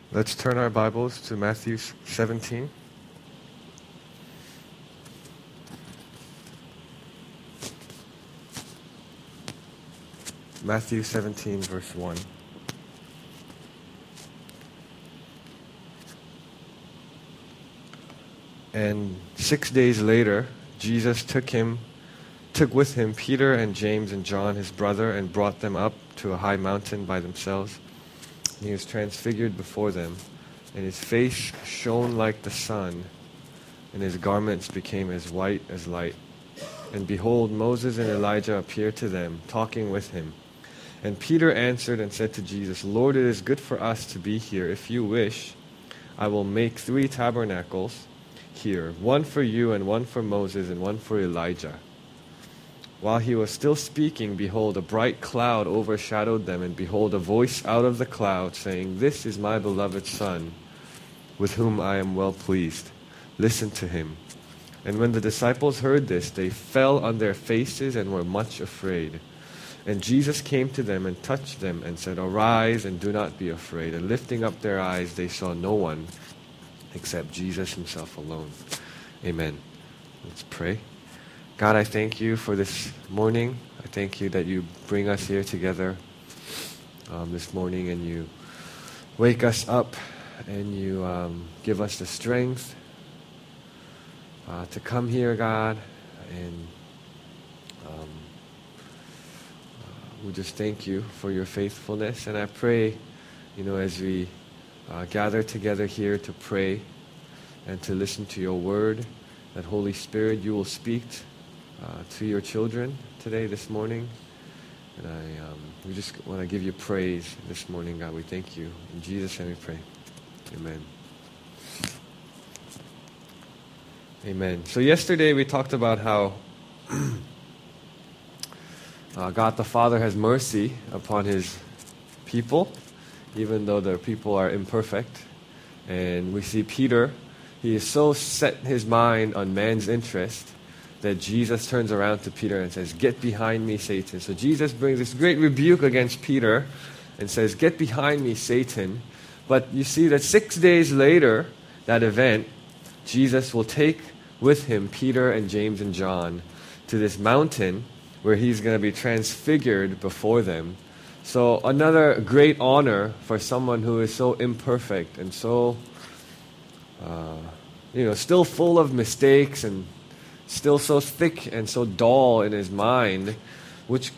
Let's turn our Bibles to Matthew 17. Matthew 17, verse 1. And 6 days later, Jesus took with him Peter and James and John, his brother, and brought them up to a high mountain by themselves. He was transfigured before them, and his face shone like the sun, and his garments became as white as light. And behold, Moses and Elijah appeared to them, talking with him. And Peter answered and said to Jesus, Lord, it is good for us to be here. If you wish, I will make 3 tabernacles here, one for you and one for Moses and one for Elijah. While he was still speaking, behold, a bright cloud overshadowed them, and behold, a voice out of the cloud saying, This is my beloved Son, with whom I am well pleased. Listen to him. And when the disciples heard this, they fell on their faces and were much afraid. And Jesus came to them and touched them and said, Arise and do not be afraid. And lifting up their eyes, they saw no one except Jesus himself alone. Amen. Let's pray. God, I thank you for this morning. I thank you that you bring us here together this morning, and you wake us up, and you give us the strength to come here, God. And we just thank you for your faithfulness. And I pray, as we gather together here to pray and to listen to your word, that Holy Spirit, you will speak to your children today, this morning. And we just want to give you praise this morning, God. We thank you. In Jesus' name we pray. Amen. Amen. So yesterday we talked about how God the Father has mercy upon his people, even though the people are imperfect. And we see Peter, he is so set his mind on man's interest that Jesus turns around to Peter and says, Get behind me, Satan. So Jesus brings this great rebuke against Peter and says, Get behind me, Satan. But you see that 6 days later, that event, Jesus will take with him Peter and James and John to this mountain where he's going to be transfigured before them. So another great honor for someone who is so imperfect and so, still full of mistakes and still so thick and so dull in his mind, which,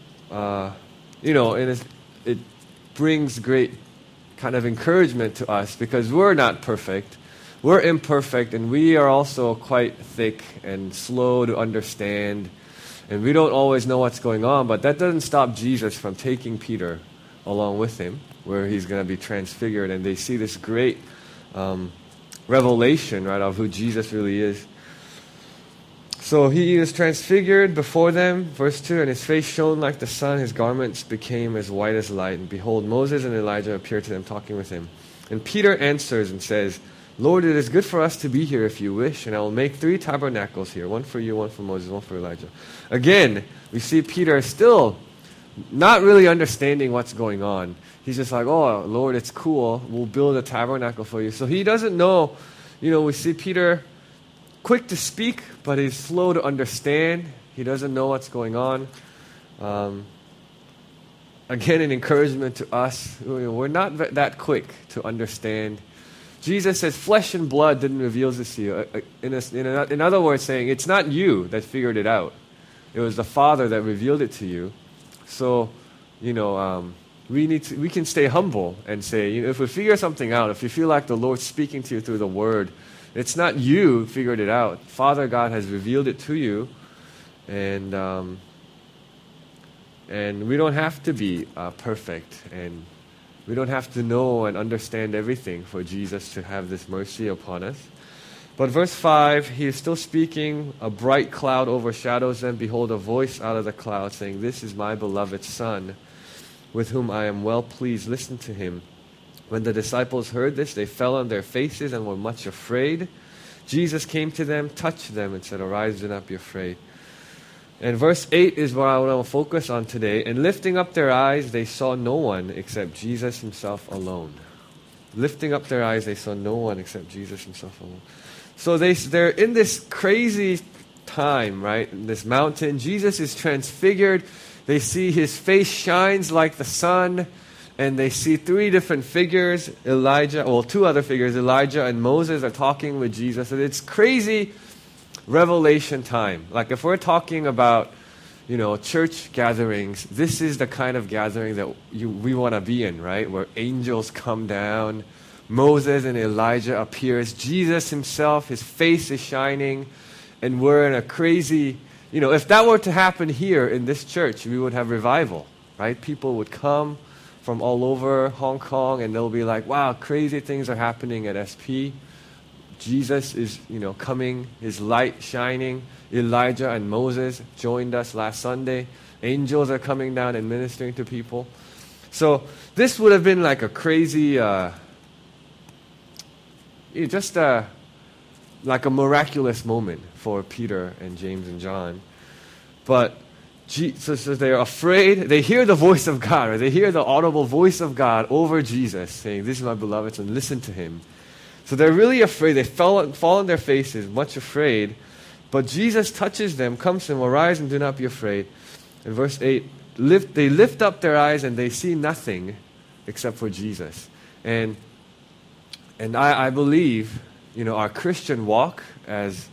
it brings great kind of encouragement to us, because we're not perfect. We're imperfect, and we are also quite thick and slow to understand, and we don't always know what's going on, but that doesn't stop Jesus from taking Peter along with him, where he's going to be transfigured, and they see this great revelation, right, of who Jesus really is. So he is transfigured before them, verse 2, and his face shone like the sun, his garments became as white as light. And behold, Moses and Elijah appeared to them, talking with him. And Peter answers and says, Lord, it is good for us to be here if you wish, and I will make 3 tabernacles here, one for you, one for Moses, one for Elijah. Again, we see Peter still not really understanding what's going on. He's just like, oh, Lord, it's cool. We'll build a tabernacle for you. So he doesn't know, we see Peter quick to speak, but he's slow to understand. He doesn't know what's going on. Again, an encouragement to us. We're not that quick to understand. Jesus says, flesh and blood didn't reveal this to you. In other words, saying, it's not you that figured it out. It was the Father that revealed it to you. So, we can stay humble and say, if we figure something out, if you feel like the Lord's speaking to you through the Word, it's not you figured it out. Father God has revealed it to you, and we don't have to be perfect, and we don't have to know and understand everything for Jesus to have this mercy upon us. But verse 5, he is still speaking. A bright cloud overshadows them. Behold, a voice out of the cloud saying, This is my beloved Son, with whom I am well pleased. Listen to him. When the disciples heard this, they fell on their faces and were much afraid. Jesus came to them, touched them, and said, Arise, do not be afraid. And verse 8 is what I want to focus on today. And lifting up their eyes, they saw no one except Jesus himself alone. Lifting up their eyes, they saw no one except Jesus himself alone. So they're in this crazy time, right? In this mountain. Jesus is transfigured. They see his face shines like the sun. And they see three different figures. Two other figures, Elijah and Moses, are talking with Jesus. And it's crazy revelation time. Like if we're talking about, church gatherings, this is the kind of gathering that we want to be in, right? Where angels come down, Moses and Elijah appears, Jesus himself, his face is shining, and we're in a crazy, if that were to happen here in this church, we would have revival, right? People would come from all over Hong Kong, and they'll be like, wow, crazy things are happening at SP. Jesus is, coming, his light shining. Elijah and Moses joined us last Sunday. Angels are coming down and ministering to people. So this would have been like a crazy, like a miraculous moment for Peter and James and John. But so they're afraid. They hear the voice of God, or they hear the audible voice of God over Jesus saying, this is my beloved son, listen to him. So they're really afraid. They fall on their faces, much afraid. But Jesus touches them, comes to them, arise and do not be afraid. In verse 8, they lift up their eyes and they see nothing except for Jesus. And I believe, our Christian walk, as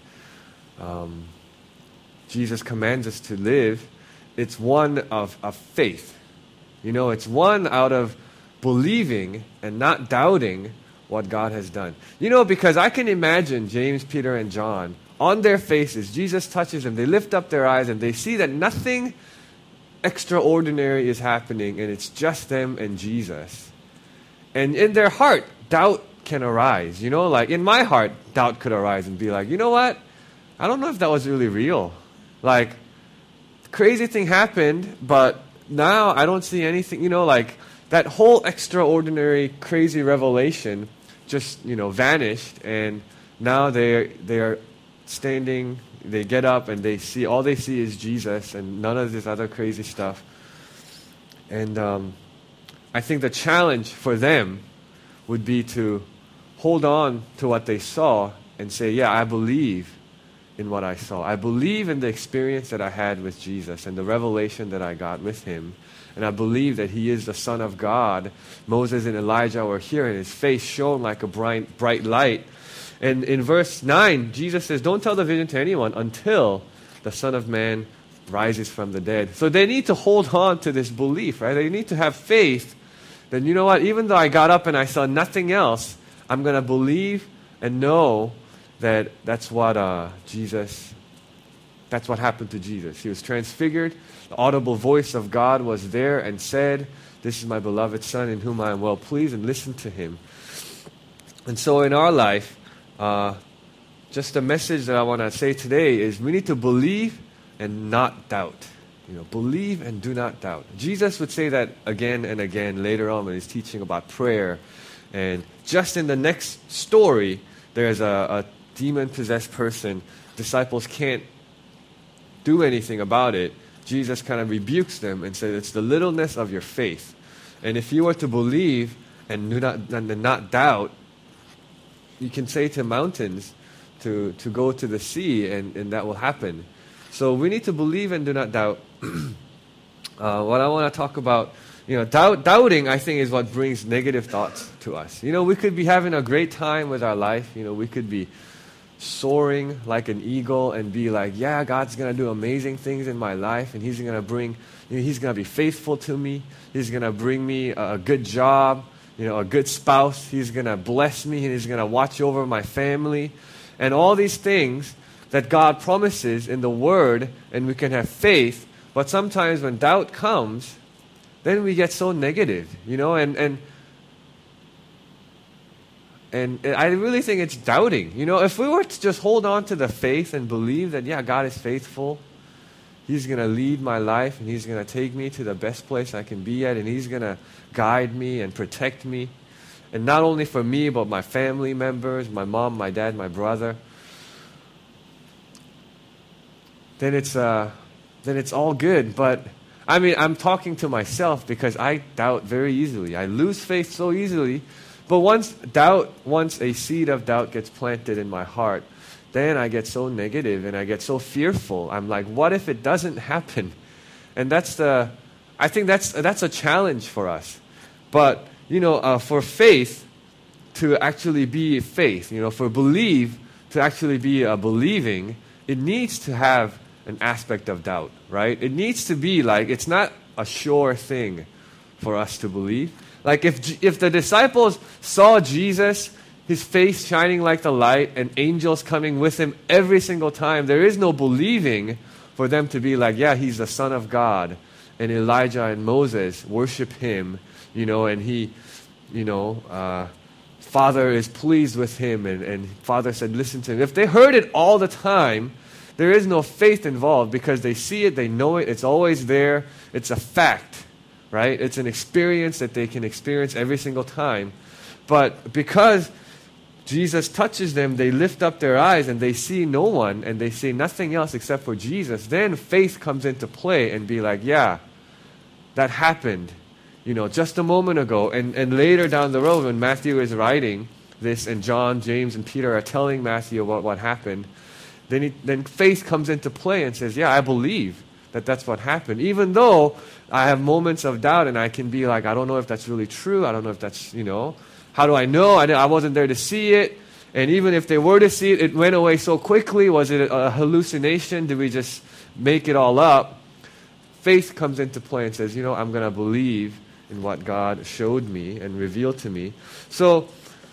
Jesus commands us to live, it's one of faith. It's one out of believing and not doubting what God has done. Because I can imagine James, Peter, and John, on their faces, Jesus touches them, they lift up their eyes, and they see that nothing extraordinary is happening, and it's just them and Jesus. And in their heart, doubt can arise. Like in my heart, doubt could arise and be like, you know what? I don't know if that was really real. Like, crazy thing happened, but now I don't see anything, like that whole extraordinary, crazy revelation just, vanished, and now they are standing, they get up and all they see is Jesus and none of this other crazy stuff. And I think the challenge for them would be to hold on to what they saw and say, yeah, I believe in what I saw. I believe in the experience that I had with Jesus and the revelation that I got with him. And I believe that he is the Son of God. Moses and Elijah were here, and his face shone like a bright light. And in verse 9, Jesus says, don't tell the vision to anyone until the Son of Man rises from the dead. So they need to hold on to this belief, right? They need to have faith that, you know what, even though I got up and I saw nothing else, I'm going to believe and know that that's what happened to Jesus. He was transfigured. The audible voice of God was there and said, this is my beloved Son in whom I am well pleased, and listen to him. And so in our life, just a message that I want to say today is we need to believe and not doubt. Believe and do not doubt. Jesus would say that again and again later on when he's teaching about prayer. And just in the next story, there's a demon-possessed person. Disciples can't do anything about it. Jesus kind of rebukes them and says, it's the littleness of your faith. And if you were to believe and not doubt, you can say to mountains to go to the sea, and that will happen. So we need to believe and do not doubt. What I want to talk about, doubting, I think, is what brings negative thoughts to us. We could be having a great time with our life. We could be soaring like an eagle and be like, yeah, God's going to do amazing things in my life, and he's going to be faithful to me. He's going to bring me a good job, a good spouse. He's going to bless me, and he's going to watch over my family. And all these things that God promises in the Word, and we can have faith. But sometimes when doubt comes, then we get so negative, and I really think it's doubting. If we were to just hold on to the faith and believe that, yeah, God is faithful, he's going to lead my life, and he's going to take me to the best place I can be at, and he's going to guide me and protect me. And not only for me, but my family members, my mom, my dad, my brother. Then it's all good. But I'm talking to myself because I doubt very easily. I lose faith so easily But once a seed of doubt gets planted in my heart, then I get so negative and I get so fearful. I'm like, what if it doesn't happen? And I think that's a challenge for us. But, for faith to actually be faith, for believe to actually be a believing, it needs to have an aspect of doubt, right? It needs to be like, it's not a sure thing for us to believe. Like if the disciples saw Jesus, his face shining like the light, and angels coming with him every single time, there is no believing for them to be like, yeah, he's the Son of God. And Elijah and Moses worship him, and he, Father is pleased with him, and Father said, listen to him. If they heard it all the time, there is no faith involved because they see it, they know it, it's always there, it's a fact, right? It's an experience that they can experience every single time. But because Jesus touches them, they lift up their eyes and they see no one and they see nothing else except for Jesus. Then faith comes into play and be like, yeah, that happened, just a moment ago. And later down the road when Matthew is writing this and John, James, and Peter are telling Matthew about what happened, then faith comes into play and says, yeah, I believe that that's what happened. Even though I have moments of doubt and I can be like, I don't know if that's really true. I don't know if that's, how do I know? I wasn't there to see it. And even if they were to see it, it went away so quickly. Was it a hallucination? Did we just make it all up? Faith comes into play and says, I'm going to believe in what God showed me and revealed to me. So,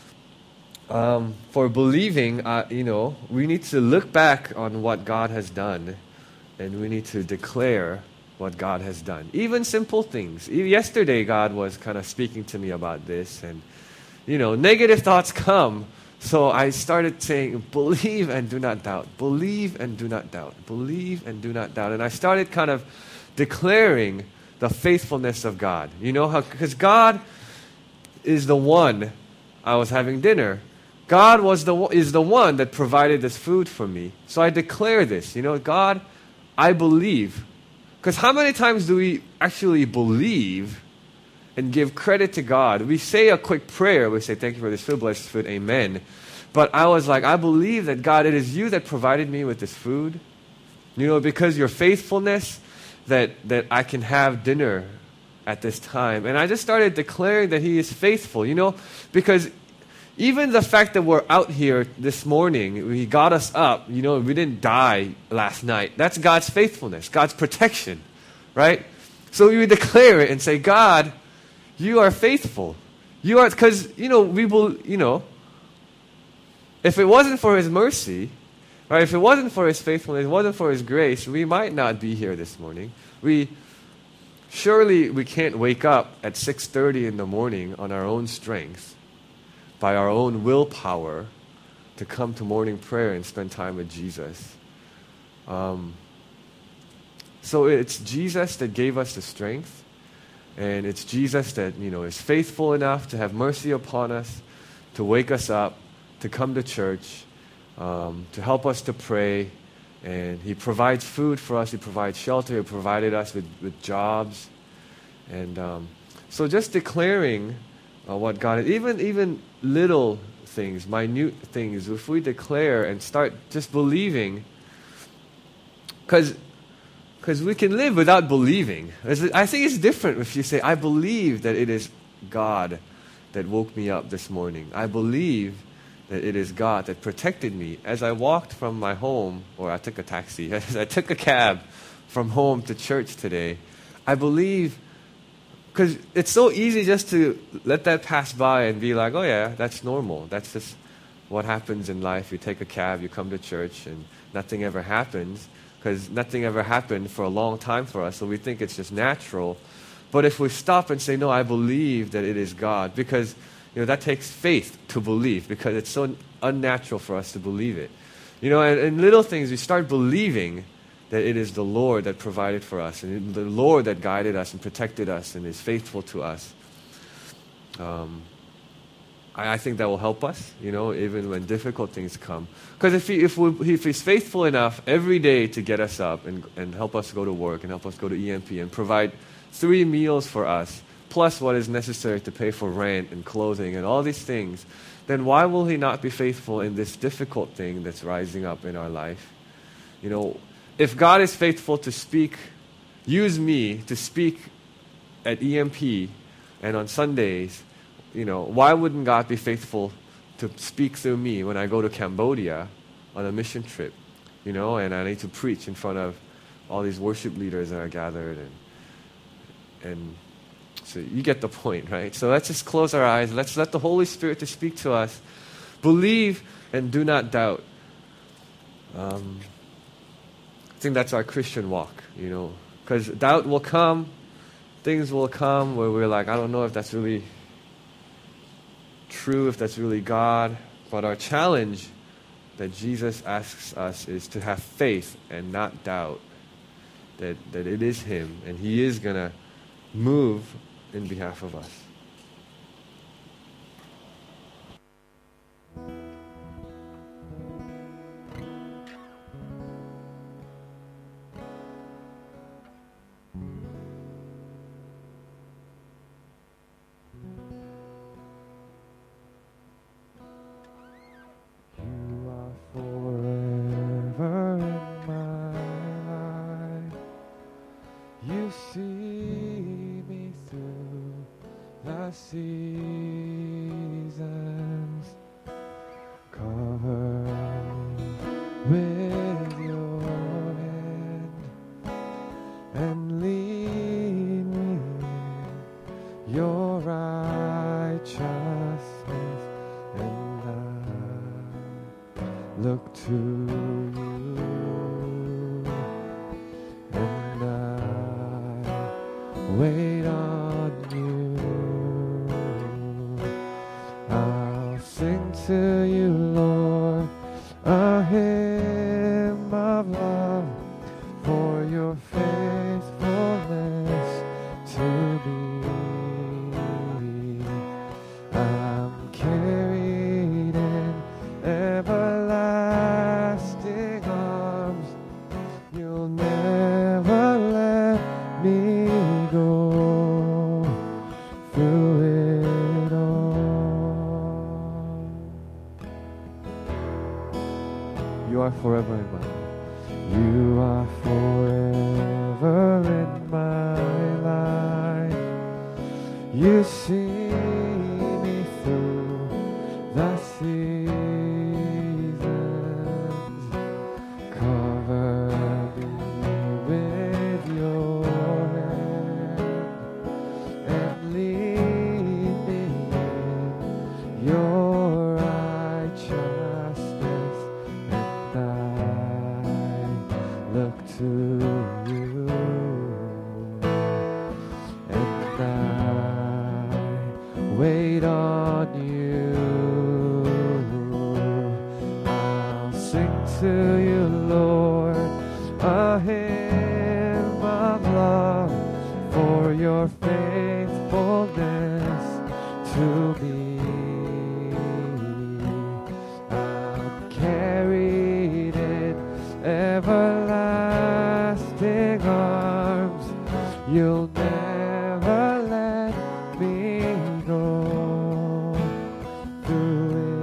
for believing, we need to look back on what God has done, and we need to declare what God has done. Even simple things. Yesterday, God was kind of speaking to me about this, and, negative thoughts come. So I started saying, believe and do not doubt. Believe and do not doubt. Believe and do not doubt. And I started kind of declaring the faithfulness of God. Because God is the one. I was having dinner. God is the one that provided this food for me. So I declare this. God, I believe. Because how many times do we actually believe and give credit to God? We say a quick prayer. We say, thank you for this food, bless this food, amen. But I was like, I believe that God, it is you that provided me with this food. Because your faithfulness, that I can have dinner at this time. And I just started declaring that He is faithful, because even the fact that we're out here this morning, He got us up, we didn't die last night. That's God's faithfulness, God's protection, right? So we declare it and say, God, you are faithful. You are, because, if it wasn't for His mercy, right, if it wasn't for His faithfulness, if it wasn't for His grace, we might not be here this morning. Surely we can't wake up at 6:30 in the morning on our own strength, by our own willpower, to come to morning prayer and spend time with Jesus. So it's Jesus that gave us the strength, and it's Jesus that is faithful enough to have mercy upon us, to wake us up, to come to church, to help us to pray, and He provides food for us. He provides shelter. He provided us with jobs, and so just declaring what God is, even little things, minute things, if we declare and start just believing, because we can live without believing. I think it's different if you say, I believe that it is God that woke me up this morning. I believe that it is God that protected me as I walked from my home, or I took a taxi, as I took a cab from home to church today. I believe, because it's so easy just to let that pass by and be like, oh yeah, that's normal. That's just what happens in life. You take a cab, you come to church, and nothing ever happens, because nothing ever happened for a long time for us, so we think it's just natural. But if we stop and say, no, I believe that it is God, because that takes faith to believe, because it's so unnatural for us to believe it. And little things, we start believing that it is the Lord that provided for us, and the Lord that guided us and protected us and is faithful to us. I think that will help us, even when difficult things come. Because if He's faithful enough every day to get us up and help us go to work and help us go to EMP and provide 3 meals for us, plus what is necessary to pay for rent and clothing and all these things, then why will He not be faithful in this difficult thing that's rising up in our life? You know, if God is faithful to speak, use me to speak at EMP and on Sundays, you know, why wouldn't God be faithful to speak through me when I go to Cambodia on a mission trip, you know, and I need to preach in front of all these worship leaders that are gathered, and so you get the point, right? So let's just close our eyes. Let's let the Holy Spirit to speak to us. Believe and do not doubt. I think that's our Christian walk, you know, because doubt will come, things will come where we're like, I don't know if that's really true, if that's really God. But our challenge that Jesus asks us is to have faith and not doubt that it is Him and He is going to move in behalf of us. Seasons cover with your hand and lead me in your righteousness, and I look to you, and I wait on you. Sing to you, Lord, a hymn of love for your faithfulness to me. I'm carried in everlasting arms. You'll never let me go through it all. You are forever in my life. You are forever in my life. You see me through the seasons. Cover me with your hand and lead me in your righteousness, and I look to you, and I wait on you. I'll sing to you, Lord, a hymn of love for your faithfulness to me. I'm carried in everlasting arms. You'll never let me go through it.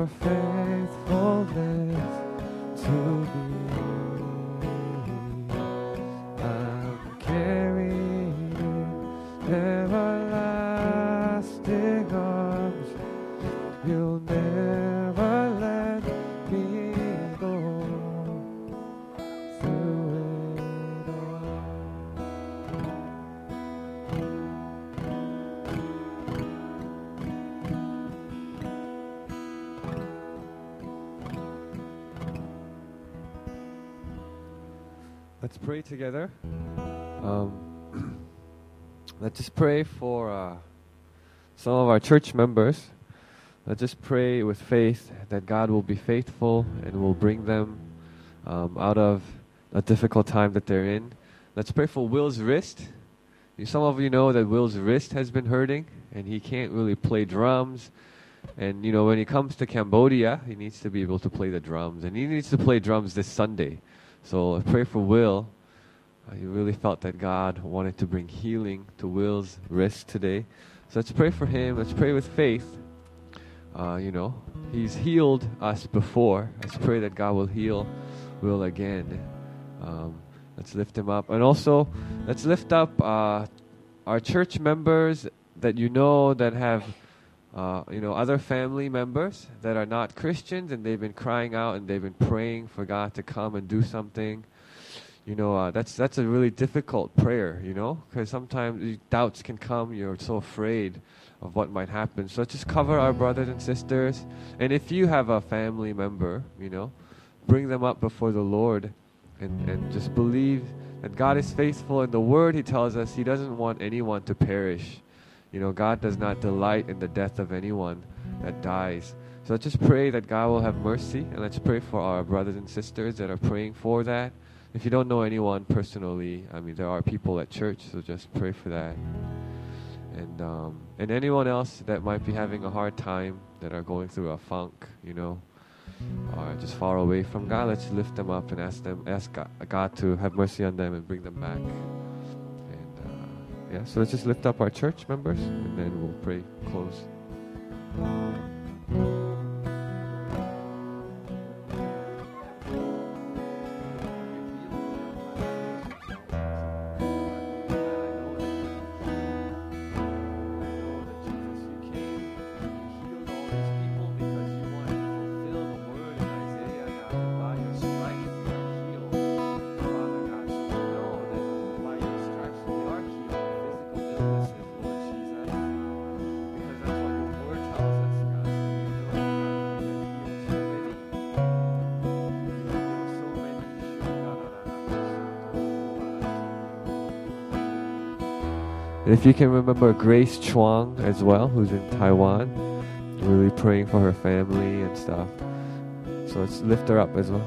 faithfulness to me. I'm carried in everlasting arms. You'll never let me go through it all. Let's pray together. Let's just pray for some of our church members. Let's just pray with faith that God will be faithful and will bring them out of a difficult time that they're in. Let's pray for Will's wrist. Some of you know that Will's wrist has been hurting and he can't really play drums. And you know, when he comes to Cambodia, he needs to be able to play the drums. And he needs to play drums this Sunday. So I pray for Will. He really felt that God wanted to bring healing to Will's wrist today. So let's pray for him. Let's pray with faith. You know, he's healed us before. Let's pray that God will heal Will again. Let's lift him up. And also, let's lift up our church members that you know that have, you know, other family members that are not Christians, and they've been crying out and they've been praying for God to come and do something. You know, that's a really difficult prayer, you know, because sometimes doubts can come. You're so afraid of what might happen. So just cover our brothers and sisters. And if you have a family member, you know, bring them up before the Lord and just believe that God is faithful. In the Word, He tells us He doesn't want anyone to perish. You know, God does not delight in the death of anyone that dies. So let's just pray that God will have mercy, and let's pray for our brothers and sisters that are praying for that. If you don't know anyone personally, I mean, there are people at church, so just pray for that. And anyone else that might be having a hard time, that are going through a funk, you know, or just far away from God, let's lift them up and ask God to have mercy on them and bring them back. And so let's just lift up our church members, and then we'll pray, close. And if you can remember Grace Chuang as well, who's in Taiwan, really praying for her family and stuff. So let's lift her up as well.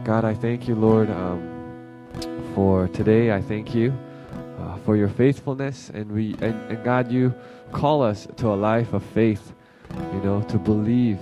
God, I thank you, Lord, for today. I thank you for your faithfulness, and God, you call us to a life of faith, to believe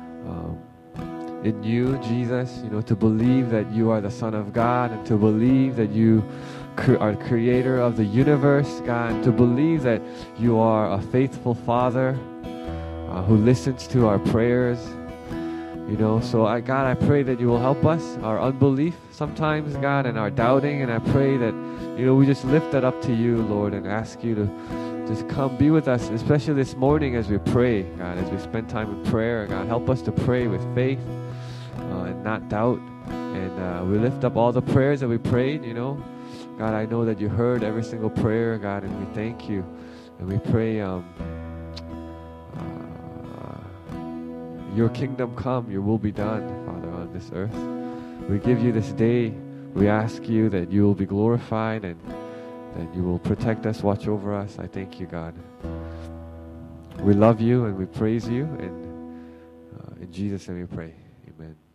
in you, Jesus, to believe that you are the Son of God, and to believe that you are creator of the universe, God, and to believe that you are a faithful Father who listens to our prayers. So God, I pray that you will help us, our unbelief sometimes, God, and our doubting, and I pray that, we just lift that up to you, Lord, and ask you to just come be with us, especially this morning as we pray, God, as we spend time in prayer. God, help us to pray with faith and not doubt, and we lift up all the prayers that we prayed, God, I know that you heard every single prayer, God, and we thank you, and we pray your kingdom come, your will be done, Father, on this earth. We give you this day. We ask you that you will be glorified and that you will protect us, watch over us. I thank you, God. We love you and we praise you, and in Jesus' name we pray. Amen.